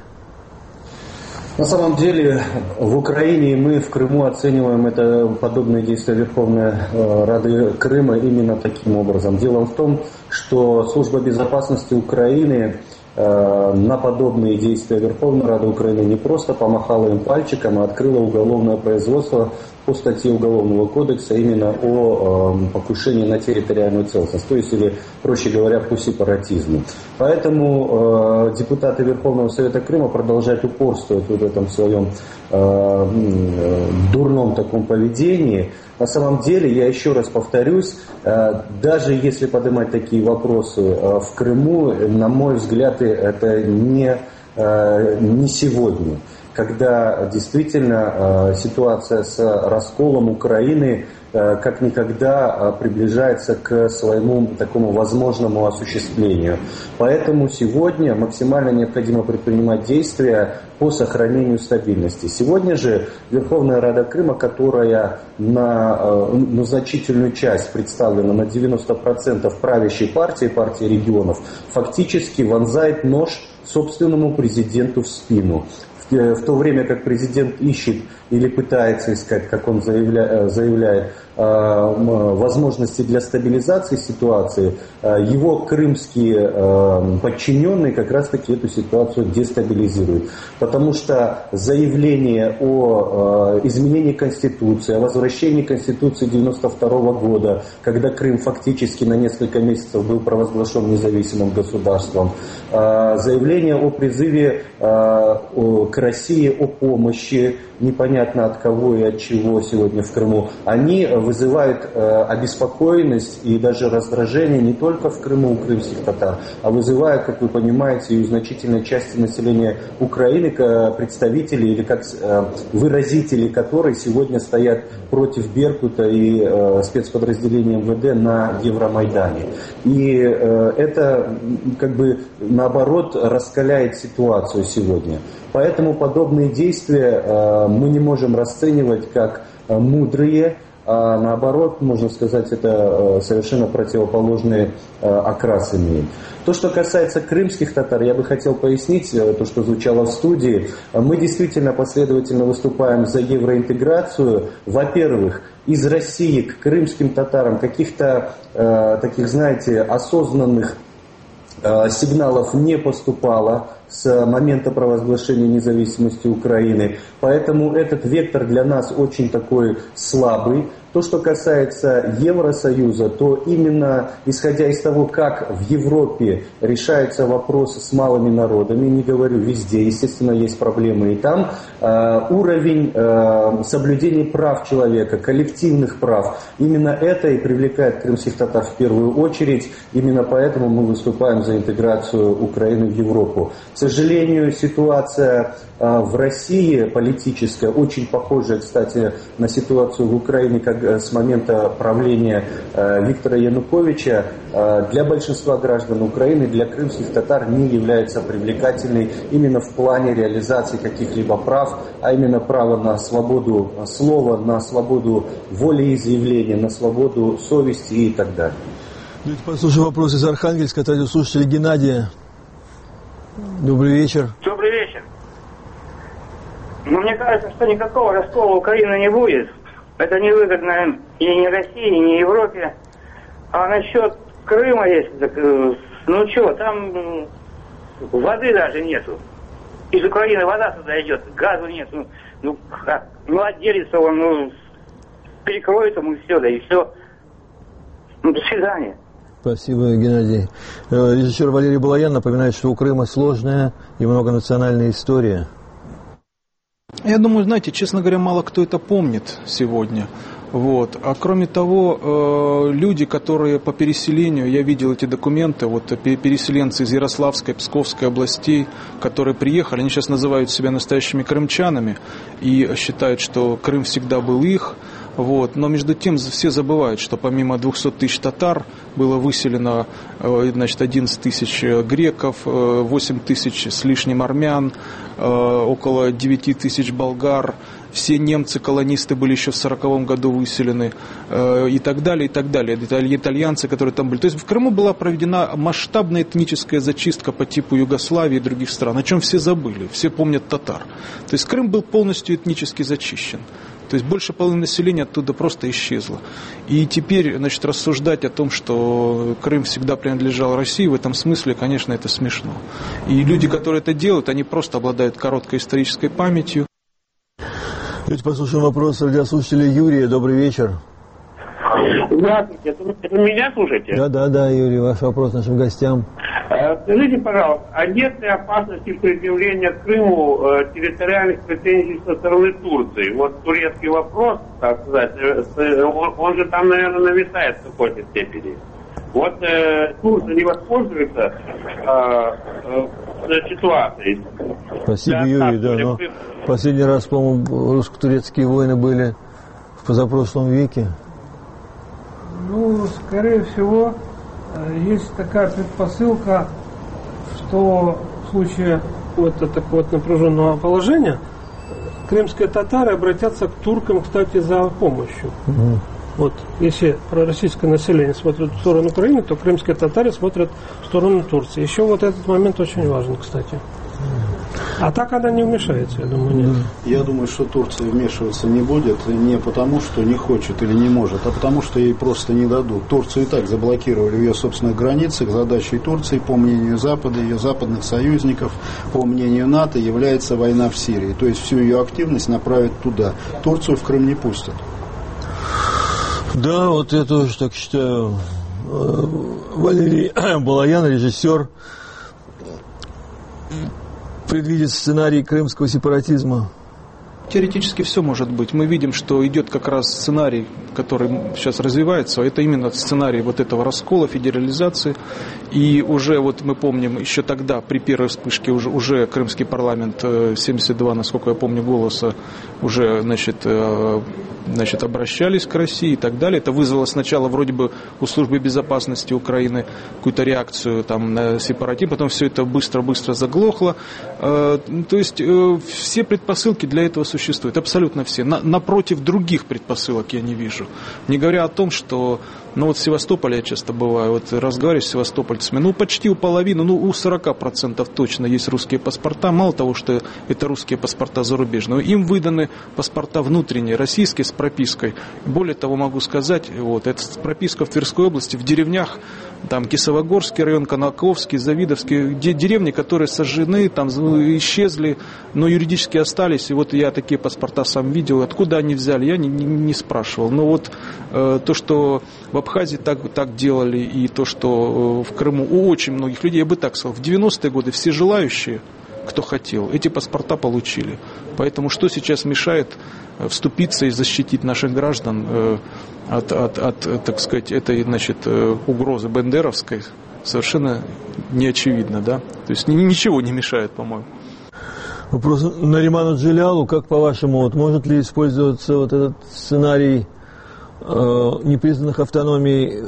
На самом деле в Украине мы в Крыму оцениваем это подобные действия Верховной Рады Крыма именно таким образом. Дело в том, что Служба безопасности Украины на подобные действия Верховной Рады Украины не просто помахала им пальчиком, а открыла уголовное производство по статье Уголовного кодекса именно о э, покушении на территориальную целостность, то есть, или, проще говоря, по сепаратизму. Поэтому э, депутаты Верховного Совета Крыма продолжают упорствовать в этом своем э, дурном таком поведении. На самом деле, я еще раз повторюсь, э, даже если поднимать такие вопросы э, в Крыму, на мой взгляд, это не, э, не сегодня, когда действительно э, ситуация с расколом Украины как никогда приближается к своему такому возможному осуществлению. Поэтому сегодня максимально необходимо предпринимать действия по сохранению стабильности. Сегодня же Верховная Рада Крыма, которая на ну, значительную часть представлена на девяносто процентов правящей партии, партии регионов, фактически вонзает нож собственному президенту в спину. В, в то время как президент ищет или пытается искать, как он заявля, заявляет, возможности для стабилизации ситуации, его крымские подчиненные как раз таки эту ситуацию дестабилизируют. Потому что заявление о изменении Конституции, о возвращении Конституции девяносто второго года, когда Крым фактически на несколько месяцев был провозглашен независимым государством, заявление о призыве к России о помощи, непонятно от кого и от чего сегодня в Крыму, они вызывают э, обеспокоенность и даже раздражение не только в Крыму у крымских татар, а вызывают, как вы понимаете, и у значительной части населения Украины представители или как э, выразители, которые сегодня стоят против Беркута и э, спецподразделений эм вэ дэ на Евромайдане. И э, это как бы наоборот раскаляет ситуацию сегодня. Поэтому подобные действия э, мы не можем расценивать как э, мудрые, а наоборот, можно сказать, это э, совершенно противоположные э, окрас имеет. То, что касается крымских татар, я бы хотел пояснить э, то, что звучало в студии. Мы действительно последовательно выступаем за евроинтеграцию. Во-первых, из России к крымским татарам каких-то э, таких, знаете, осознанных э, сигналов не поступало с момента провозглашения независимости Украины. Поэтому этот вектор для нас очень такой слабый. То, что касается Евросоюза, то именно исходя из того, как в Европе решаются вопросы с малыми народами, не говорю везде, естественно, есть проблемы и там, э, уровень э, соблюдения прав человека, коллективных прав, именно это и привлекает крымских татар в первую очередь. Именно поэтому мы выступаем за интеграцию Украины в Европу. К сожалению, ситуация э, в России политическая очень похожая, кстати, на ситуацию в Украине, как с момента правления э, Виктора Януковича, э, для большинства граждан Украины, для крымских татар не является привлекательной именно в плане реализации каких-либо прав, а именно право на свободу слова, на свободу волеизъявления, на свободу совести и так далее. Давайте послушаем вопрос из Архангельска от радиослушателя Геннадия. Добрый вечер. Добрый вечер. Ну, мне кажется, что никакого раскола Украины не будет. Это невыгодно и не России, и не Европе. А насчет Крыма есть, так, ну что, там воды даже нету. Из Украины вода туда идет, газу нету. Ну, как? Ну, отделится он, ну, перекроет ему и все, да и все. Ну, до свидания. Спасибо, Геннадий. Режиссер Валерий Балаян напоминает, что у Крыма сложная и многонациональная история. Я думаю, знаете, честно говоря, мало кто это помнит сегодня. Вот. А кроме того, люди, которые по переселению, я видел эти документы, вот переселенцы из Ярославской, Псковской областей, которые приехали, они сейчас называют себя настоящими крымчанами и считают, что Крым всегда был их. Вот. Но между тем все забывают, что помимо двухсот тысяч татар было выселено, значит, одиннадцать тысяч греков, восемь тысяч с лишним армян, около девять тысяч болгар, все немцы-колонисты были еще в сороковом году выселены и так далее, и так далее. Итальянцы, которые там были. То есть в Крыму была проведена масштабная этническая зачистка по типу Югославии и других стран, о чем все забыли, все помнят татар. То есть Крым был полностью этнически зачищен. То есть больше половины населения оттуда просто исчезло. И теперь, значит, рассуждать о том, что Крым всегда принадлежал России, в этом смысле, конечно, это смешно. И люди, которые это делают, они просто обладают короткой исторической памятью. Давайте послушаем вопрос радиослушателя Юрия. Добрый вечер. Здравствуйте, это, это меня слушаете? Да, да, да, Юрий, ваш вопрос нашим гостям. Скажите, пожалуйста, а нет ли опасности предъявления к Крыму э, территориальных претензий со стороны Турции? Вот турецкий вопрос, так сказать, э, он, он же там, наверное, нависает в какой-то степени. Вот э, Турция не воспользуется э, э, ситуацией. Спасибо, да, Юрий, да, но последний раз, по-моему, русско-турецкие войны были в позапрошлом веке. Ну, скорее всего, есть такая предпосылка, что в случае вот такого вот напряженного положения крымские татары обратятся к туркам, кстати, за помощью. Угу. Вот, если пророссийское население смотрит в сторону Украины, то крымские татары смотрят в сторону Турции. Еще вот этот момент очень важен, кстати. А так она не вмешается, я думаю, нет. Я думаю, что Турция вмешиваться не будет не потому, что не хочет или не может, а потому, что ей просто не дадут. Турцию и так заблокировали в ее собственных границах. Задачей Турции, по мнению Запада, ее западных союзников, по мнению НАТО, является война в Сирии. То есть всю ее активность направят туда. Турцию в Крым не пустят. Да, вот я тоже так считаю. Валерий Балаян, режиссер, предвидит сценарий крымского сепаратизма? Теоретически все может быть. Мы видим, что идет как раз сценарий, который сейчас развивается. Это именно сценарий вот этого раскола, федерализации. И уже вот мы помним, еще тогда, при первой вспышке, уже, уже крымский парламент, семьдесят два, насколько я помню, голоса, уже, значит, значит, обращались к России и так далее. Это вызвало сначала вроде бы у службы безопасности Украины какую-то реакцию там, на сепаратизм, потом все это быстро-быстро заглохло. То есть все предпосылки для этого существуют, абсолютно все. На, напротив других предпосылок я не вижу. Не говоря о том, что, ну вот в Севастополе я часто бываю, вот разговариваю с севастопольцами, ну почти у половины, ну у сорока процентов точно есть русские паспорта. Мало того, что это русские паспорта зарубежные, им выданы паспорта внутренние, российские, с пропиской. Более того, могу сказать, вот, это прописка в Тверской области, в деревнях, там Кисовогорский район, Конаковский, Завидовский, где деревни, которые сожжены, там исчезли, но юридически остались. И вот я такие паспорта сам видел. Откуда они взяли, я не, не, не спрашивал. Но вот э, то, что в Абхазии так, так делали, и то, что э, в Крыму у очень многих людей, я бы так сказал, в девяностые годы все желающие, кто хотел, эти паспорта получили. Поэтому что сейчас мешает вступиться и защитить наших граждан э, от, от, от, так сказать, этой, значит, угрозы бандеровской, совершенно не очевидно, да? То есть ничего не мешает, по-моему. Вопрос Нариману Джилялу, как по-вашему, вот может ли использоваться вот этот сценарий э, непризнанных автономий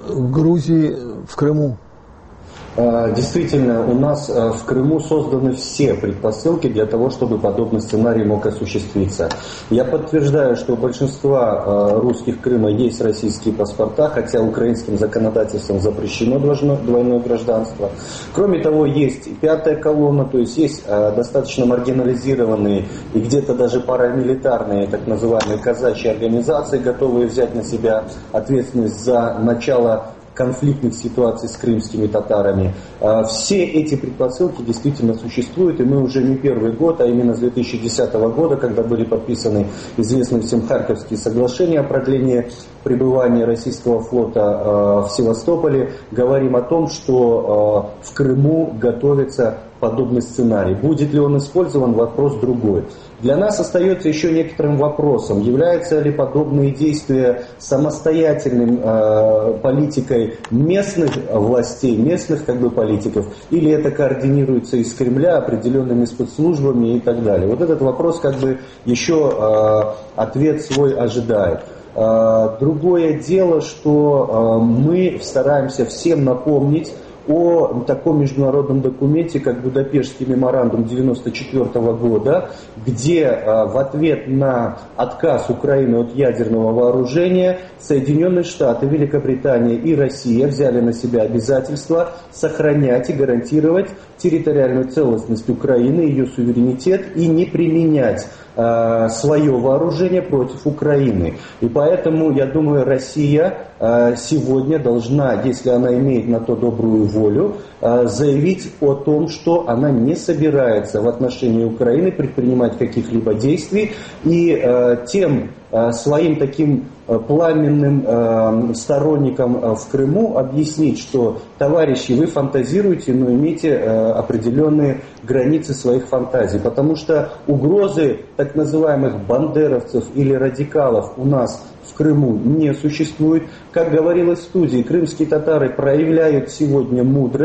Грузии в Крыму? Действительно, у нас в Крыму созданы все предпосылки для того, чтобы подобный сценарий мог осуществиться. Я подтверждаю, что у большинства русских Крыма есть российские паспорта, хотя украинским законодательством запрещено двойное гражданство. Кроме того, есть пятая колонна, то есть есть достаточно маргинализированные и где-то даже парамилитарные, так называемые казачьи организации, готовые взять на себя ответственность за начало конфликтных ситуаций с крымскими татарами. Все эти предпосылки действительно существуют, и мы уже не первый год, а именно с две тысячи десятого года, когда были подписаны известные всем Харьковские соглашения о продлении пребывания российского флота в Севастополе, говорим о том, что в Крыму готовится подобный сценарий. Будет ли он использован, вопрос другой. Для нас остается еще некоторым вопросом, являются ли подобные действия самостоятельным э, политикой местных властей, местных как бы политиков, или это координируется из Кремля определенными спецслужбами и так далее. Вот этот вопрос как бы еще э, ответ свой ожидает. Э, другое дело, что э, мы стараемся всем напомнить о таком международном документе, как Будапештский меморандум девяносто четвёртого года, где э, в ответ на отказ Украины от ядерного вооружения Соединенные Штаты, Великобритания и Россия взяли на себя обязательство сохранять и гарантировать территориальную целостность Украины, ее суверенитет и не применять э, свое вооружение против Украины. И поэтому, я думаю, Россия э, сегодня должна, если она имеет на то добрую волю, э, заявить о том, что она не собирается в отношении Украины предпринимать каких-либо действий, и э, тем э, своим таким э, пламенным э, сторонникам э, в Крыму объяснить, что, товарищи, вы фантазируете, но имейте э, определенные границы своих фантазий, потому что угрозы так называемых бандеровцев или радикалов у нас в Крыму не существует. Как говорилось в студии, крымские татары проявляют сегодня мудрость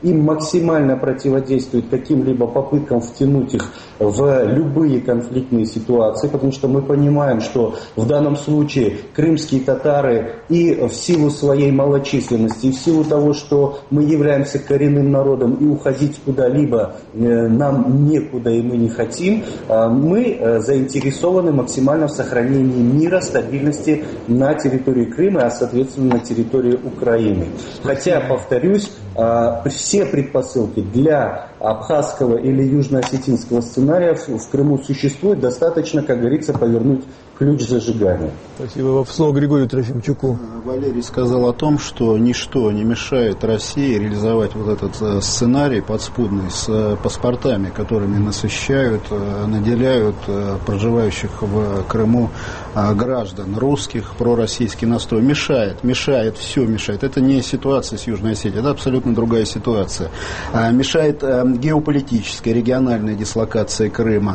и максимально противодействует каким-либо попыткам втянуть их в любые конфликтные ситуации, потому что мы понимаем, что в данном случае крымские татары и в силу своей малочисленности, и в силу того, что мы являемся коренным народом и уходить куда-либо нам некуда и мы не хотим, мы заинтересованы максимально в сохранении мира, стабильности на территории Крыма, а соответственно на территории Украины. Хотя, повторюсь, все предпосылки для абхазского или южно-осетинского сценария в Крыму существуют, достаточно, как говорится, повернуть ключ зажигания. Спасибо. Слово Григорию Трофимчуку. Валерий сказал о том, что ничто не мешает России реализовать вот этот сценарий подспудный с паспортами, которыми насыщают, наделяют проживающих в Крыму граждан русских, пророссийский настрой. Мешает, мешает, все мешает. Это не ситуация с Южной Осетией, это абсолютно другая ситуация. Мешает геополитическая, региональная дислокация Крыма,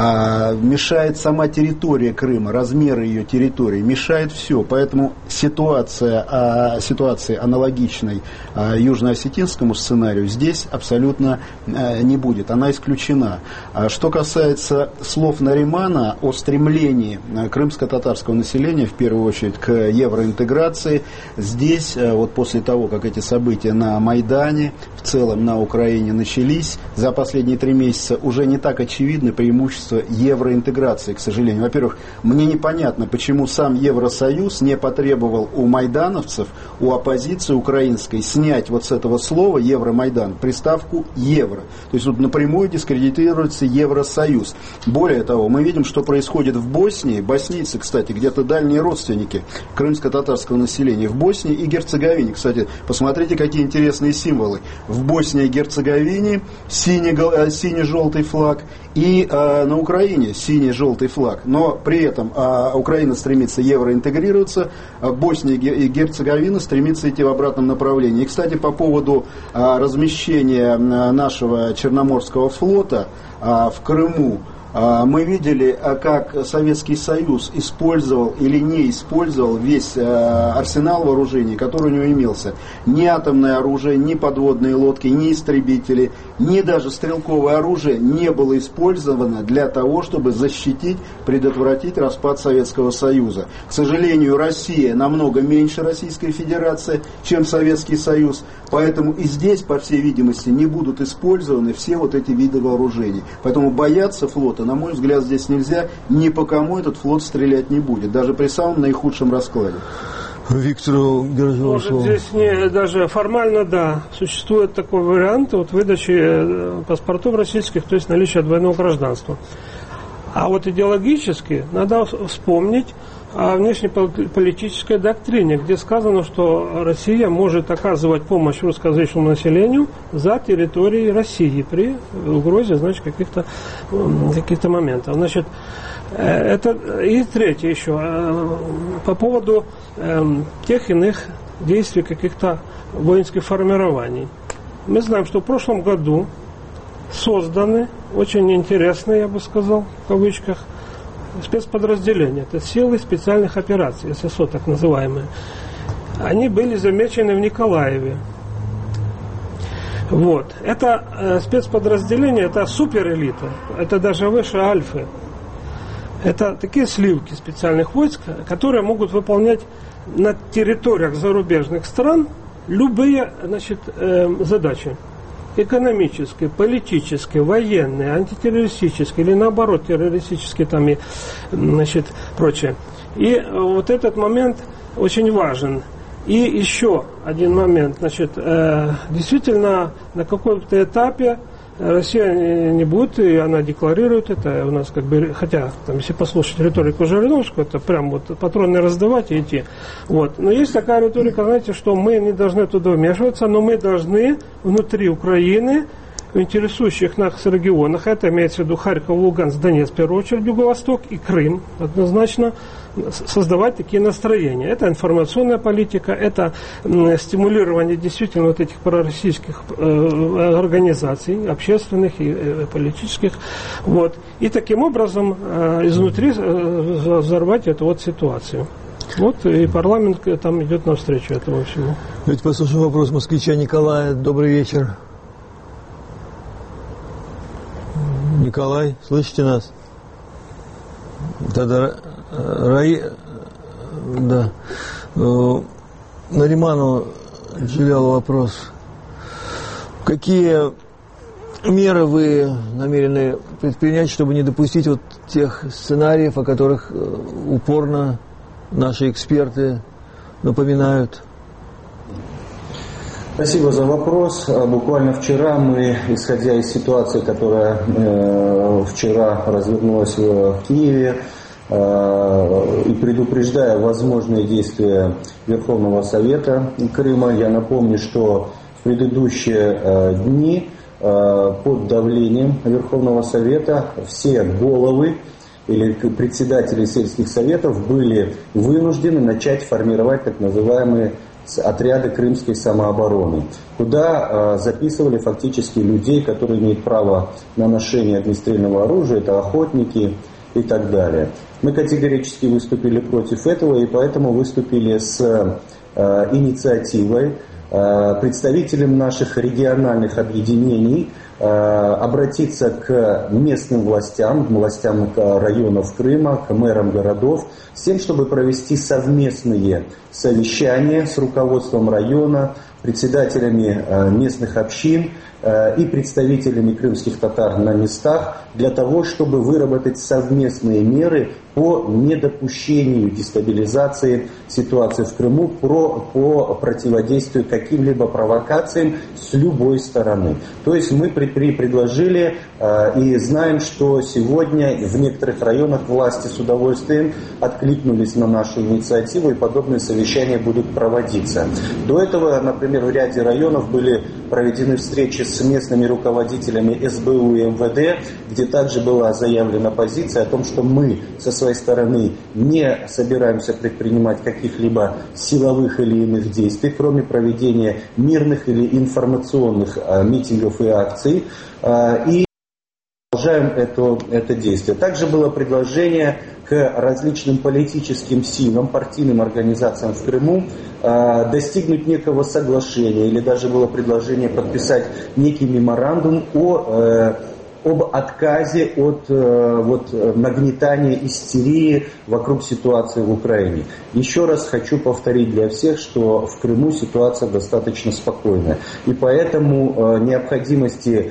мешает сама территория Крыма, размеры ее территории, мешает все. Поэтому ситуация, ситуации аналогичной южно-осетинскому сценарию здесь абсолютно не будет. Она исключена. Что касается слов Наримана о стремлении крымско-татарского населения, в первую очередь, к евроинтеграции, здесь, вот после того, как эти события на Майдане, в целом на Украине начались, за последние три месяца уже не так очевидно преимущество евроинтеграции, к сожалению. Во-первых, мне непонятно, почему сам Евросоюз не потребовал у майдановцев, у оппозиции украинской снять вот с этого слова Евромайдан приставку евро. То есть тут напрямую дискредитируется Евросоюз. Более того, мы видим, что происходит в Боснии. Боснийцы, кстати, где-то дальние родственники крымско-татарского населения в Боснии и Герцеговине. Кстати, посмотрите, какие интересные символы. В Боснии и Герцеговине синий-желтый флаг и э, на Украине синий-желтый флаг. Но при этом э, Украина стремится евроинтегрироваться, а Босния и Герцеговина стремится идти в обратном направлении. И, кстати, по поводу э, размещения нашего Черноморского флота э, в Крыму, мы видели, как Советский Союз использовал или не использовал весь арсенал вооружений, который у него имелся. Ни атомное оружие, ни подводные лодки, ни истребители, ни даже стрелковое оружие не было использовано для того, чтобы защитить, предотвратить распад Советского Союза. К сожалению, Россия намного меньше Российской Федерации, чем Советский Союз, поэтому и здесь, по всей видимости, не будут использованы все вот эти виды вооружений. Поэтому бояться флота, на мой взгляд, здесь нельзя, ни по кому этот флот стрелять не будет, даже при самом наихудшем раскладе. Виктору Герзову. Здесь не, даже формально, да, существует такой вариант вот, выдачи паспортов российских, то есть наличие двойного гражданства. А вот идеологически надо вспомнить о внешнеполитической доктрине, где сказано, что Россия может оказывать помощь русскоязычному населению за территорией России при угрозе, значит, каких-то, каких-то моментов. Значит, это и третье еще по поводу тех иных действий каких-то воинских формирований. Мы знаем, что в прошлом году созданы очень интересные, я бы сказал, в кавычках, спецподразделения. Это силы специальных операций, ССО так называемые. Они были замечены в Николаеве. Вот. Это э, спецподразделения, это суперэлита, это даже выше Альфы. Это такие сливки специальных войск, которые могут выполнять на территориях зарубежных стран любые, значит, э, задачи. Экономические, политические, военные, антитеррористические или наоборот террористические там и, значит, прочее. И вот этот момент очень важен. И еще один момент, значит, э, действительно на каком-то этапе Россия не будет, и она декларирует это у нас как бы, хотя, там, если послушать риторику Жириновского, это прям вот патроны раздавать и идти. Вот. Но есть такая риторика, знаете, что мы не должны туда вмешиваться, но мы должны внутри Украины, в интересующих нас регионах, это имеется в виду Харьков, Луганск, Донецк, в первую очередь, Юго-Восток и Крым, однозначно создавать такие настроения. Это информационная политика, это стимулирование действительно вот этих пророссийских э, организаций, общественных и э, политических. Вот. И таким образом э, изнутри э, взорвать эту вот ситуацию. Вот и парламент там идет навстречу этому всему. Давайте послушаем вопрос москвича Николая. Добрый вечер. Николай, слышите нас? Тогда Раи... Да. Нариману Джилялу вопрос. Какие меры вы намерены предпринять, чтобы не допустить вот тех сценариев, о которых упорно наши эксперты напоминают? Спасибо за вопрос. Буквально вчера мы, исходя из ситуации, которая э, вчера развернулась в Киеве, э, и предупреждая возможные действия Верховного Совета Крыма, я напомню, что в предыдущие э, дни э, под давлением Верховного Совета все головы или председатели сельских советов были вынуждены начать формировать так называемые отряды крымской самообороны, куда э, записывали фактически людей, которые имеют право на ношение огнестрельного оружия, это охотники и так далее. Мы категорически выступили против этого и поэтому выступили с э, инициативой э, представителям наших региональных объединений э, обратиться к местным властям, властям районов Крыма, к мэрам городов, с тем, чтобы провести совместные совещания с руководством района, председателями местных общин и представителями крымских татар на местах для того, чтобы выработать совместные меры по недопущению дестабилизации ситуации в Крыму, про, по противодействию каким-либо провокациям с любой стороны. То есть мы при, при предложили э, и знаем, что сегодня в некоторых районах власти с удовольствием откликнулись на нашу инициативу и подобные совещания будут проводиться. До этого, например, в ряде районов были проведены встречи с местными руководителями эс бэ у и эм вэ дэ, где также была заявлена позиция о том, что мы со своей стороны не собираемся предпринимать каких-либо силовых или иных действий, кроме проведения мирных или информационных а, митингов и акций. А, и продолжаем это, это действие. Также было предложение к различным политическим силам, партийным организациям в Крыму э, достигнуть некого соглашения, или даже было предложение подписать некий меморандум о, э, об отказе от э, вот, нагнетания истерии вокруг ситуации в Украине. Еще раз хочу повторить для всех, что в Крыму ситуация достаточно спокойная. И поэтому э, необходимости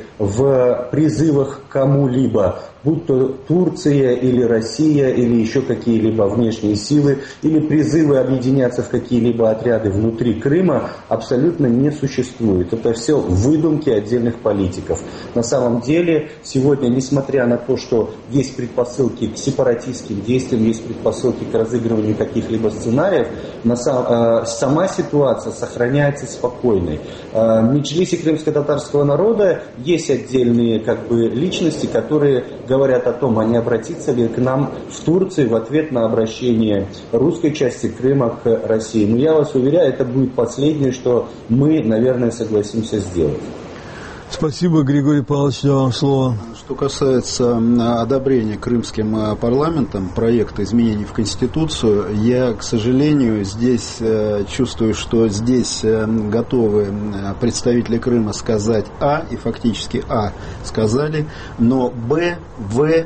в призывах к кому-либо, будь то Турция или Россия, или еще какие-либо внешние силы, или призывы объединяться в какие-либо отряды внутри Крыма, абсолютно не существует. Это все выдумки отдельных политиков. На самом деле, сегодня, несмотря на то, что есть предпосылки к сепаратистским действиям, есть предпосылки к разыгрыванию каких-либо сценариев, на сам, э, сама ситуация сохраняется спокойной. Э, в Меджлисе крымско-татарского народа есть отдельные как бы, личности, которые говорят о том, а не обратиться ли к нам в Турции в ответ на обращение русской части Крыма к России. Но я вас уверяю, это будет последнее, что мы, наверное, согласимся сделать. Спасибо, Григорий Павлович, за вам слово. Что касается одобрения крымским парламентом проекта изменений в Конституцию, я, к сожалению, здесь чувствую, что здесь готовы представители Крыма сказать А, и фактически А сказали, но Б, В,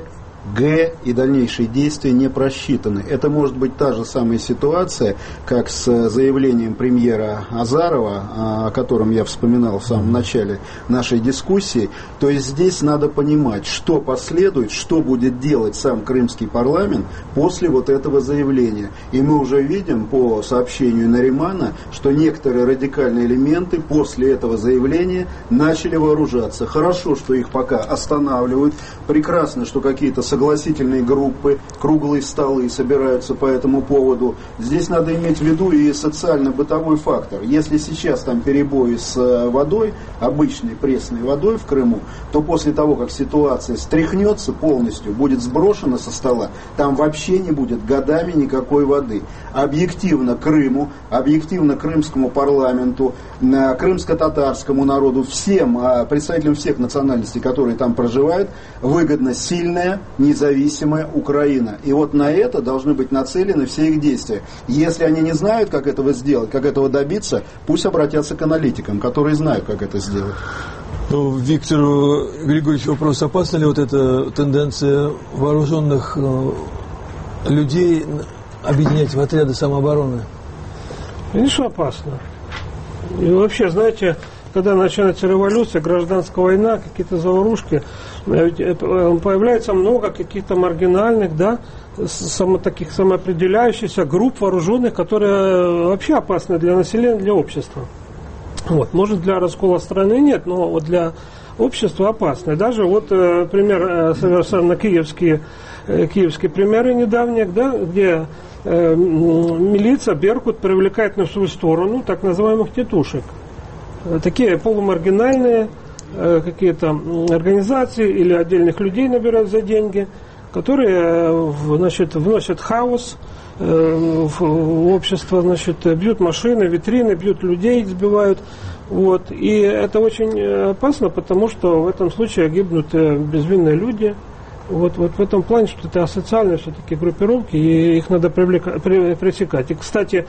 Г и дальнейшие действия не просчитаны. Это может быть та же самая ситуация, как с заявлением премьера Азарова, о котором я вспоминал в самом начале нашей дискуссии. То есть здесь надо понимать, что последует, что будет делать сам крымский парламент после вот этого заявления. И мы уже видим по сообщению Наримана, что некоторые радикальные элементы после этого заявления начали вооружаться. Хорошо, что их пока останавливают. Прекрасно, что какие-то согласительные группы, круглые столы собираются по этому поводу. Здесь надо иметь в виду и социально-бытовой фактор. Если сейчас там перебои с водой, обычной пресной водой в Крыму, то после того, как ситуация стряхнется полностью, будет сброшена со стола, там вообще не будет годами никакой воды. Объективно Крыму, объективно крымскому парламенту, крымско-татарскому народу, всем представителям всех национальностей, которые там проживают, выгодна сильная, независимая Украина. И вот на это должны быть нацелены все их действия. Если они не знают, как этого сделать, как этого добиться, пусть обратятся к аналитикам, которые знают, как это сделать. Ну, Виктору Григорьевичу вопрос, опасна ли вот эта тенденция вооруженных э, людей объединять в отряды самообороны? Конечно, опасно. И вообще, знаете, когда начинается революция, гражданская война, какие-то заварушки, появляется много каких-то маргинальных, да, само, таких самоопределяющихся групп вооруженных, которые вообще опасны для населения, для общества. Вот. Может, для раскола страны нет, но вот для общества опасны. Даже вот э, пример, э, совершенно киевские, э, киевские примеры недавних, да, где э, милиция, Беркут привлекает на свою сторону так называемых тетушек. Э, такие полумаргинальные э, какие-то организации или отдельных людей набирают за деньги, которые э, значит, вносят хаос в общество, значит, бьют машины, витрины, бьют людей, сбивают. Вот. И это очень опасно, потому что в этом случае гибнут безвинные люди. Вот, вот в этом плане, что это асоциальные все-таки группировки, и их надо привлека- при- пресекать. И, кстати,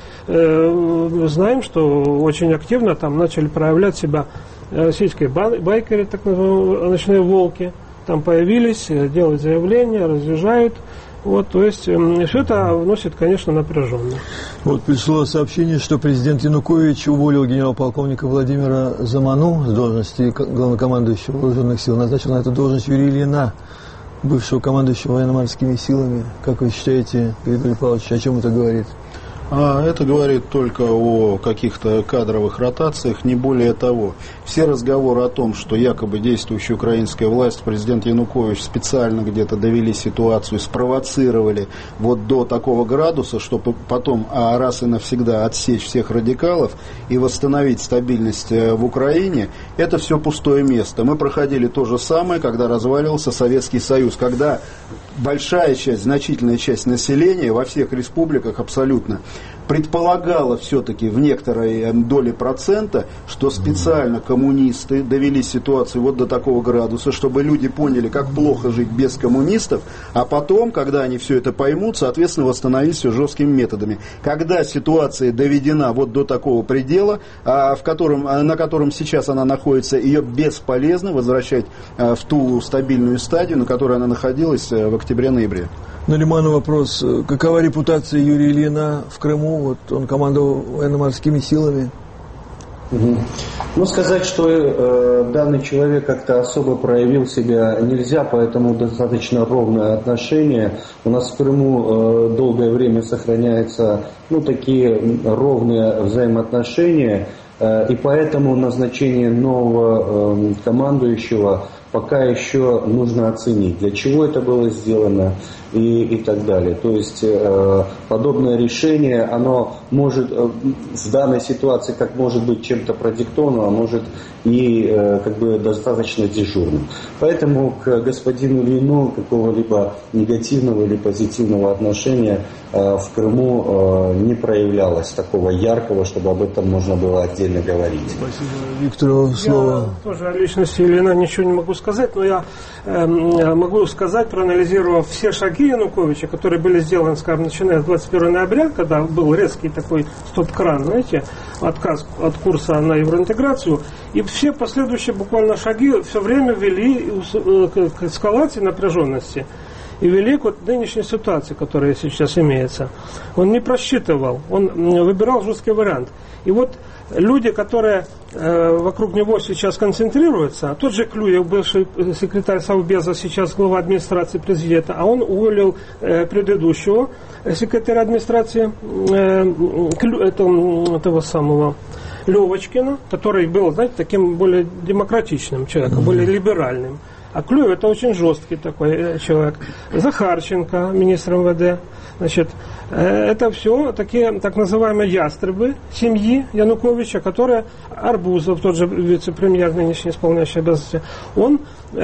э, знаем, что очень активно там начали проявлять себя российские байкеры, так называемые ночные волки. Там появились, делают заявления, разъезжают. Вот, то есть э, все это вносит, конечно, напряженность. Вот пришло сообщение, что президент Янукович уволил генерал-полковника Владимира Заману с должности главнокомандующего вооруженных сил, назначил на эту должность Юрия Ильина, бывшего командующего военно-морскими силами. Как вы считаете, Григорий Павлович, о чем это говорит? А это говорит только о каких-то кадровых ротациях, не более того. Все разговоры о том, что якобы действующая украинская власть, президент Янукович специально где-то довели ситуацию, спровоцировали вот до такого градуса, чтобы потом а раз и навсегда отсечь всех радикалов и восстановить стабильность в Украине, это все пустое место. Мы проходили то же самое, когда разваливался Советский Союз, когда большая часть, значительная часть населения во всех республиках абсолютно предполагала все-таки в некоторой доле процента, что специально коммунисты довели ситуацию вот до такого градуса, чтобы люди поняли, как плохо жить без коммунистов, а потом, когда они все это поймут, соответственно, восстановить все жесткими методами. Когда ситуация доведена вот до такого предела, в котором, на котором сейчас она находится, ее бесполезно возвращать в ту стабильную стадию, на которой она находилась в октябре-ноябре. Нариману вопрос. Какова репутация Юрия Ильина в Крыму? Вот он командовал военно-морскими силами. Угу. Ну, сказать, что э, данный человек как-то особо проявил себя нельзя, поэтому достаточно ровное отношение. У нас в Крыму э, долгое время сохраняются, ну, такие ровные взаимоотношения, э, и поэтому назначение нового э, командующего пока еще нужно оценить, для чего это было сделано и, и так далее. То есть э, подобное решение, оно может э, в данной ситуации как может быть чем-то продиктовано, а может и э, как бы достаточно дежурным. Поэтому к господину Ильину какого-либо негативного или позитивного отношения э, в Крыму э, не проявлялось такого яркого, чтобы об этом можно было отдельно говорить. Спасибо. Виктору слово. Я тоже о личности Ильина ничего не могу сказать, но я э, могу сказать, проанализировав все шаги Януковича, которые были сделаны, скажем, начиная с двадцать первого ноября, когда был резкий такой стоп-кран, знаете, отказ от курса на евроинтеграцию, и все последующие буквально шаги все время вели к эскалации напряженности и вели к вот нынешней ситуации, которая сейчас имеется. Он не просчитывал, он выбирал жесткий вариант. И вот люди, которые э, вокруг него сейчас концентрируются, тот же Клюев, бывший секретарь Совбеза, сейчас глава администрации президента, а он уволил э, предыдущего секретаря администрации э, Клю, это, этого самого Левочкина, который был, знаете, таким более демократичным человеком, более либеральным. А Клюев это очень жесткий такой человек. Захарченко, министр эм вэ дэ. Значит, это все такие так называемые ястребы семьи Януковича, которые, Арбузов, тот же вице-премьер, нынешний исполняющий обязанности, он,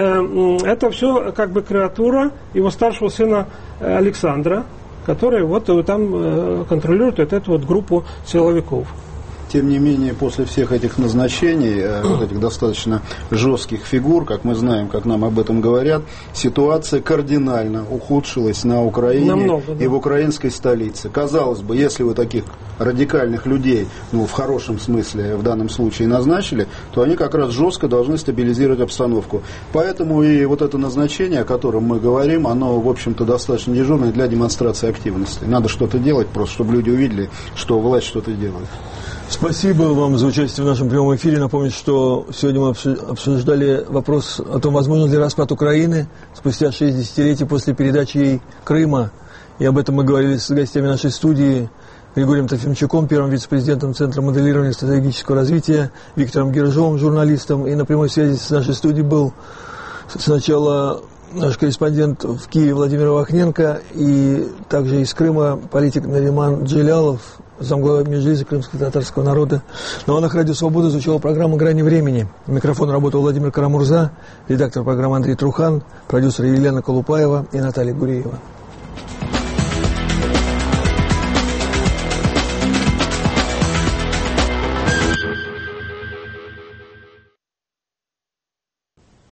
это все как бы креатура его старшего сына Александра, который вот там контролирует вот эту вот группу силовиков. тем не менее, после всех этих назначений, вот этих достаточно жестких фигур, как мы знаем, как нам об этом говорят, ситуация кардинально ухудшилась на Украине. Намного, да. И в украинской столице. Казалось бы, если вы таких радикальных людей, ну, в хорошем смысле в данном случае назначили, то они как раз жестко должны стабилизировать обстановку. Поэтому и вот это назначение, о котором мы говорим, оно, в общем-то, достаточно дежурное для демонстрации активности. Надо что-то делать просто, чтобы люди увидели, что власть что-то делает. Спасибо вам за участие в нашем прямом эфире. Напомню, что сегодня мы обсуждали вопрос о том, возможно ли распад Украины спустя шесть десятилетий после передачи ей Крыма. И об этом мы говорили с гостями нашей студии: Григорием Трофимчуком, первым вице-президентом Центра моделирования стратегического развития, Виктором Гиржовым, журналистом. И на прямой связи с нашей студией был сначала наш корреспондент в Киеве Владимир Вахненко, и также из Крыма политик Нариман Джилялов, замглавы Меджлиса крымского татарского народа. На волнах Радио Свобода звучала программа «Грани времени». У микрофона работал Владимир Карамурза, редактор программы Андрей Трухан, продюсер Елена Колупаева и Наталья Гуреева.